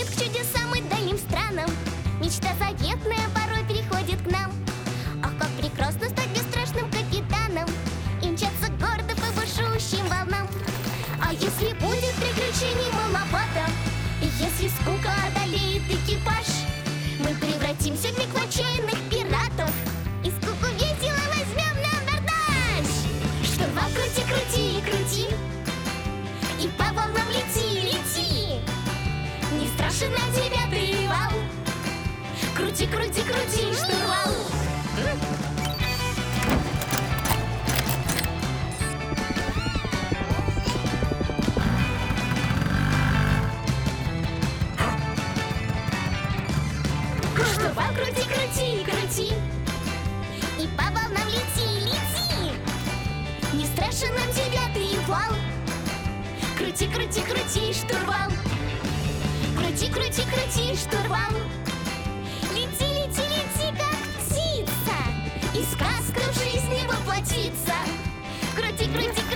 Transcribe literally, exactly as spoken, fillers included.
тянет к чудесам и дальним странам. Мечта заветная порой переходит к нам. Ах, как прекрасно стать бесстрашным капитаном и мчаться гордо по бушующим волнам. А если будет приключений маловато, и если скука одолеет экипаж, мы превратимся в миг в отчаянных пиратов и скуку весело возьмем на абордаж. Штурвал крути, крути и крути, и по волнам лети, лети. Не страшен нам девятый вал. Крути, крути, крути, штурвал. Штурвал крути, крути, крути, и по волнам лети, лети. Не страшен нам девятый вал. Крути, крути, крути, штурвал. Крути, крути, крути, штурвал. Лети, лети, лети, как птица, и сказка в жизни воплотится. Крути, крути,